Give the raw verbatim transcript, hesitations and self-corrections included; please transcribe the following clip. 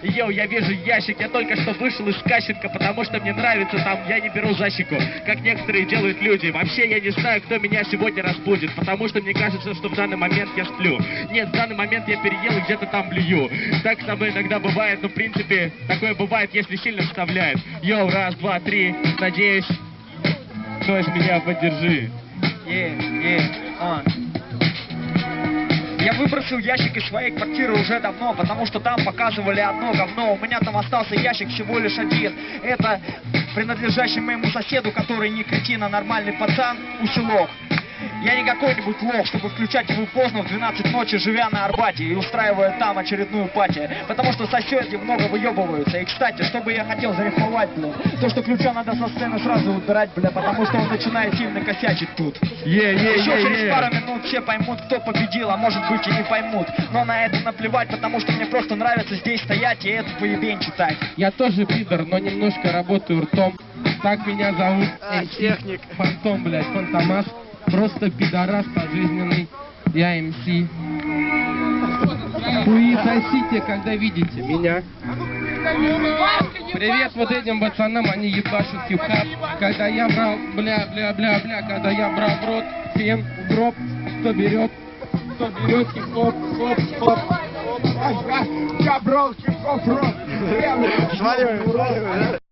Йоу, я вижу ящик, я только что вышел из кастинга, потому что мне нравится там, я не беру защику, как некоторые делают люди. Вообще я не знаю, кто меня сегодня разбудит, потому что мне кажется, что в данный момент я сплю. Нет, в данный момент я переел и где-то там блюю. Так с тобой иногда бывает, но в принципе такое бывает, если сильно вставляет. Йоу, раз, два, три, надеюсь, кто из меня поддержи. Yeah, yeah, uh. Я выбросил ящик из своей квартиры уже давно, потому что там показывали одно говно. У меня там остался ящик всего лишь один. Это принадлежащий моему соседу, который не кретин, а нормальный пацан, усилок. Я не какой-нибудь лох, чтобы включать его поздно в двенадцать ночи, живя на Арбате и устраивая там очередную пати. Потому что соседи много выебываются. И, кстати, что бы я хотел зарифмовать, блин, то, что ключа надо со сцены сразу убирать, бля, потому что он начинает сильно косячить тут. Yeah, yeah, Еще yeah, через yeah. пару минут все поймут, кто победил, а может быть и не поймут. Но на это наплевать, потому что мне просто нравится здесь стоять и эту поебень читать. Я тоже пидор, но немножко работаю ртом. Так меня зовут А, техник. Фантом, блядь, Фантомас. Просто пидорас пожизненный. Я эм си. Хуи сосите, когда видите меня. Привет вот этим пацанам, они ебашут хип-хап. Когда я брал, бля, бля, бля, бля, когда я брал в рот, всем дроп, кто берет, кто берет хип-хоп, хоп, хоп. Я брал хип-хоп в рот.